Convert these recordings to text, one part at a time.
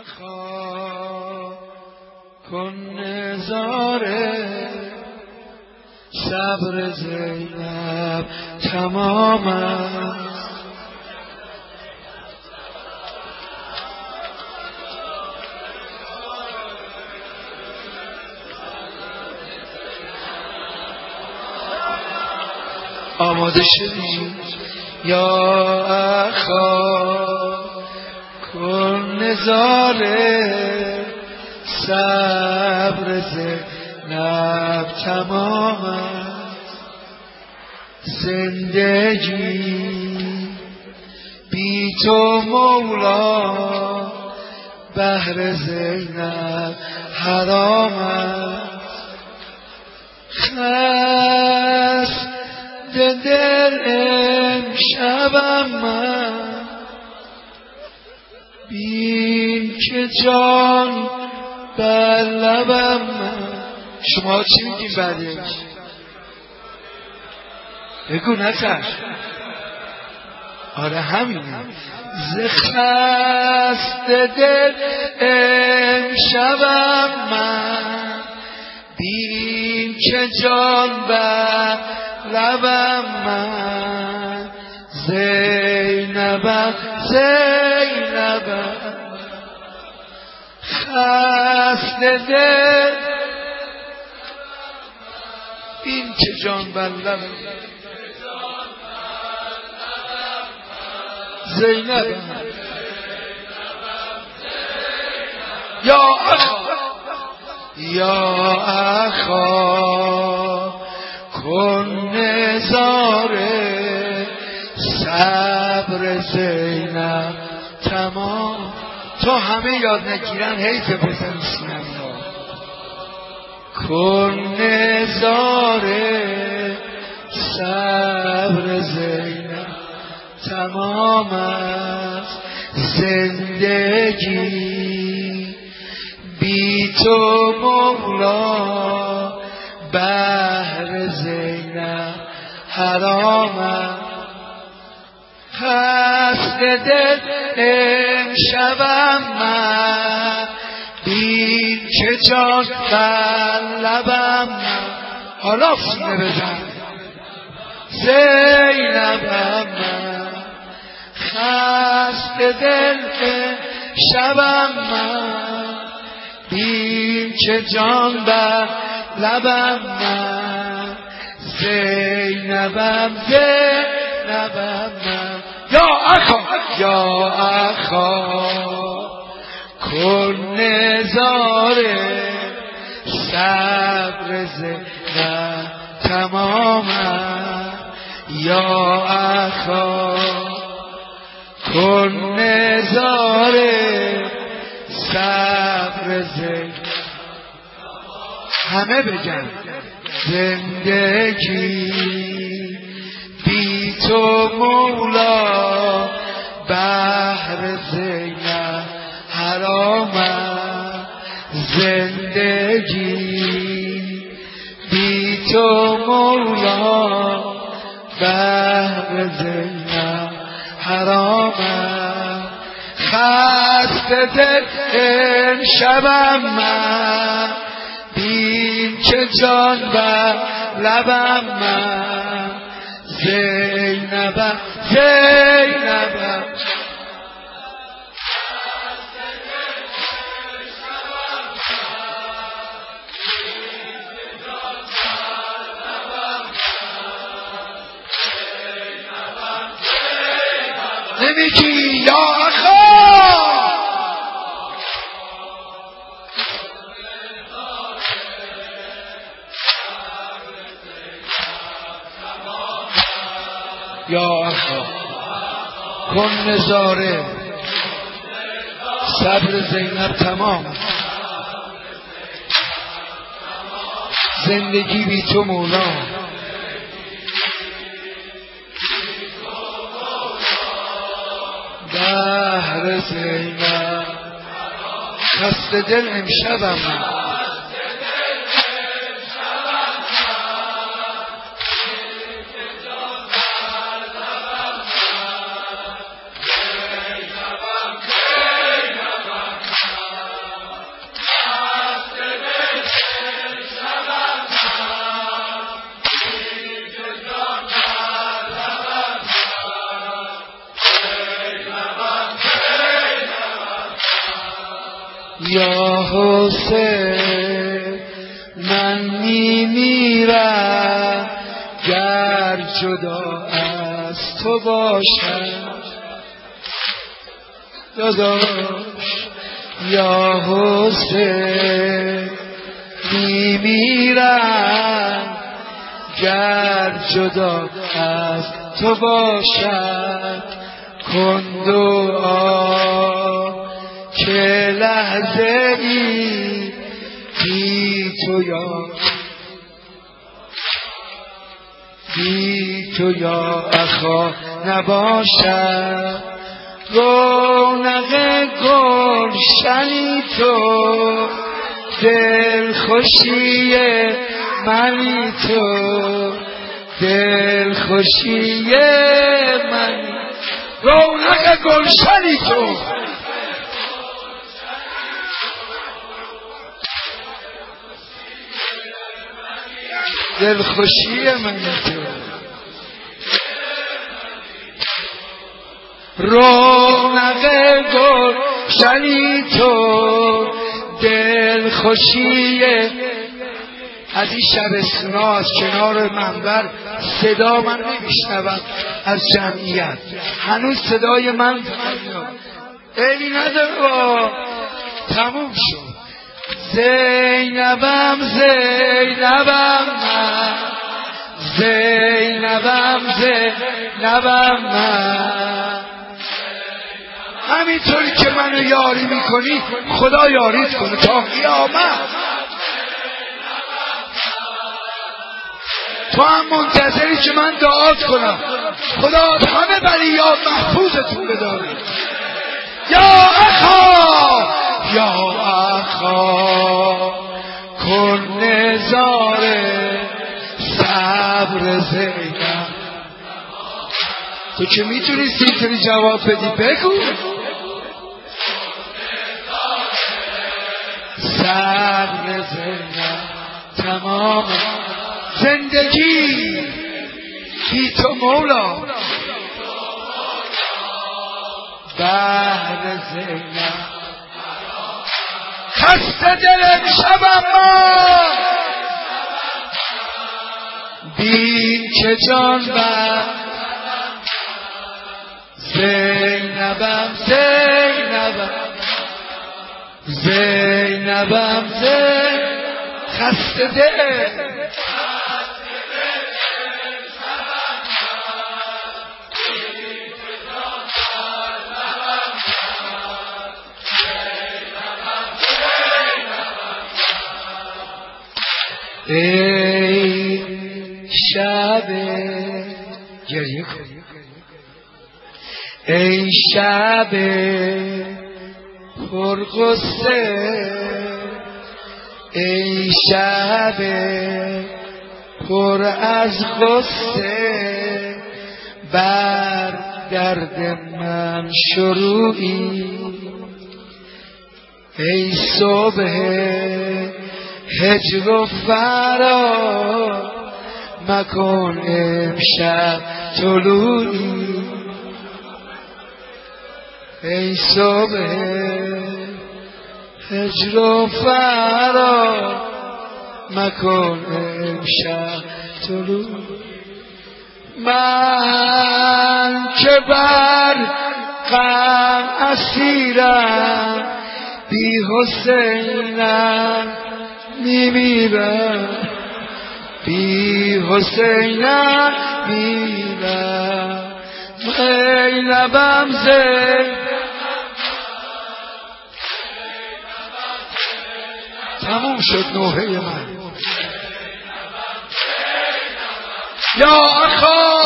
خواه کن نظاره صبر زینب تمام است. آماده شدی یا اخا کن نظاره صبر زینب تمام است. زندگی بی تو مولا بهر زینب حرام است. خست دل امشبم من بین که جان بر لبم من. شما چی میگین بعدش؟ بگو نتر. آره همینه. خست دل امشبم من بین که جان بر لبم من. زینبم زینبم خست دل بین که جان بر لبم. زینبم یا اخا یا اخا کن نظاره صبر زینب تمام. تو همه یاد نگیرن حیف بزن سینما. کن نظاره صبر زینب تمام است. زندگی بی تو مولا بهر زینب حرام است. خست دل امشبم من بین که جان بر لبم من. حالا سینه بزن. زینبم من خست دل امشبم من بین که جان بر لبم من. زینبم زینبم من یا اخا یا اخا کن نظاره صبر زینب تمام است. یا اخا کن نظاره صبر زینب. همه بگن زندگی بی تو مولا بهر زینب حرام است. زندگی بی تو مولا بهر زینب حرام است. خست دل امشبم من بین که جان بر لبم من. زینبم زینبم نمیگی یا اخا یا اخا کن نظاره صبر زینب تمام. زندگی بی تو مولا بهر زینب. خست دل امشبم من یا حسین من میمیرم گر جدا از تو باشم داداش یا حسین میمیرم گر جدا از تو باشد کن دعا که لحظه ای بی تو یا اخا نباشد رونق گلشنی تو دل خوشی منی تو دل خوشی منی رونق گلشنی تو دل خوشی منی تو رونق گلشنی تو دل خوشی. از این شبستونا از کنار منبر صدا من نمیشنوم از جمعیت هنوز صدای من عیبی نداره با تموم شد زینبم زینبم من زینبم زینبم من همینطوری که منو یاری میکنی خدا یاریت کنه تا قیامت تو هم منتظری که من دعات کنم خدا همه بلیات محفوظتون بداره یا اخا کن نظاره صبر زینب تو که میتونی اینطوری جواب بدی بگو صبر زینب تمام زندگی بی تو مولا بهر زینب خسته دل امشبم من بین که جان بر زینبم زینبم خسته دل ای شب گریه کن ای شب پرغصه ای شب پر از غصه بر درد من شروعی ای صبح هجر و فرار مکن امشب طلوعی ای صبح هجر و فرار مکن امشب طلوعی من که بر غم اسیرم بی حسینم میمیرم بی حسینم میمیرم زینبم تموم شد نوحه من یا اخا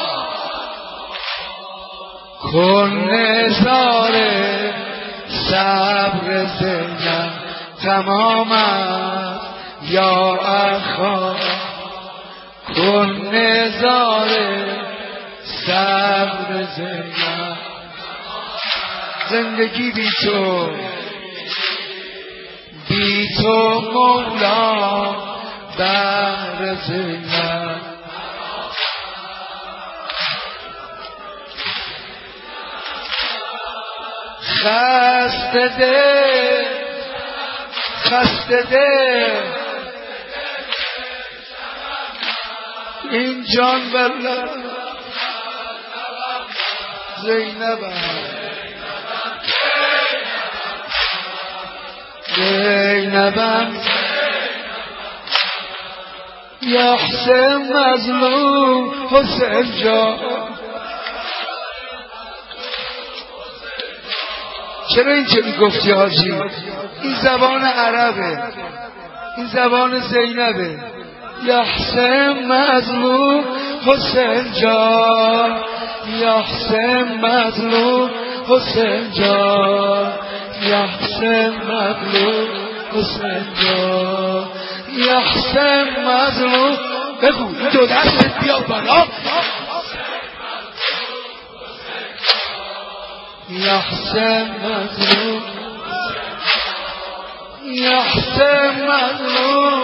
کن نظاره صبر زینب تمام یا اخا کن نظاره صبر زینب زندگی بی تو مولا بهر زینب خسته دل خسته دل این جان بله زینبم یا حسین مظلوم حسین جان. چرا این چه میگفتی حاجی؟ این زبان عربه، این زبان زینبه. یا حسین مظلوم حسین جان، یا حسین مظلوم حسین جان، یا حسین مظلوم حسین جان، یا حسین مظلوم. بگو دو دستت بیا بالا. یا حسین مظلوم، یا حسین مظلوم.